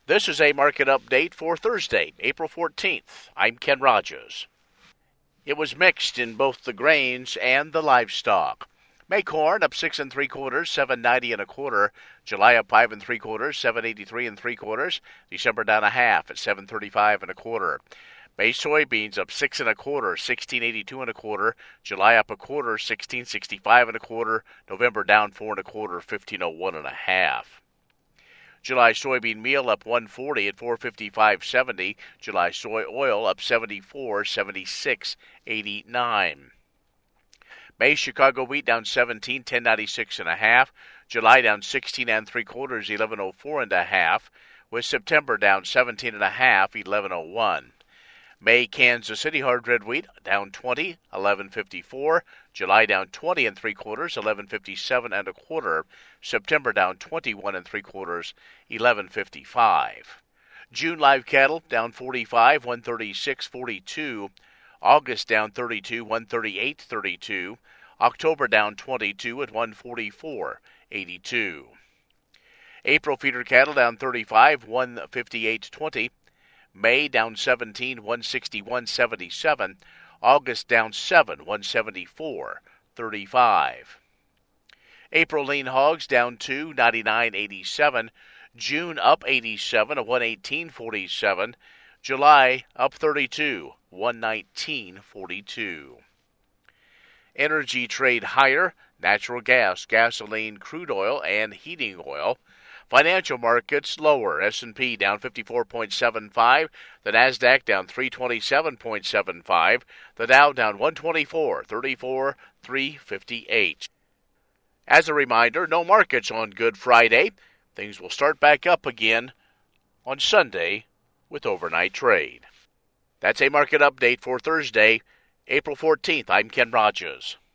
This is a market update for Thursday, April 14th. I'm Ken Rogers. It was mixed in both the grains and the livestock. May corn up 6 3/4, 7.90 1/4. July up 5 3/4, 7.83 3/4. December down a half at 7.35 1/4. May soybeans up 6 1/4, 16.82 1/4. July up a quarter, 16.65 1/4. November down 4 1/4, 15.01 1/2. July soybean meal up 140 at 455.70. July soy oil up 74, 76.89. May Chicago wheat down 17, 10.96 1/2. July down 16 3/4, 11.04 1/2. With September down 17 1/2, 11.01. May Kansas City hard red wheat down 20, 11.54. July down 20 3/4, 11.57 1/4. September down 21 3/4, 11.55. June live cattle down 45, 136.42. August down 32, 138.32. October down 22 at 144.82. April feeder cattle down 35, 158.20. May down 17, 161.77. August down 7, 174.35. April lean hogs down 2, 99.87. June up 87 at 118.47. July up 32, 119.42. Energy trade higher: natural gas, gasoline, crude oil, and heating oil. Financial markets lower. S&P down 54.75. The Nasdaq down 327.75. The Dow down 124, 34, 358. As a reminder, no markets on Good Friday. Things will start back up again on Sunday with overnight trade. That's a market update for Thursday, April 14th. I'm Ken Rogers.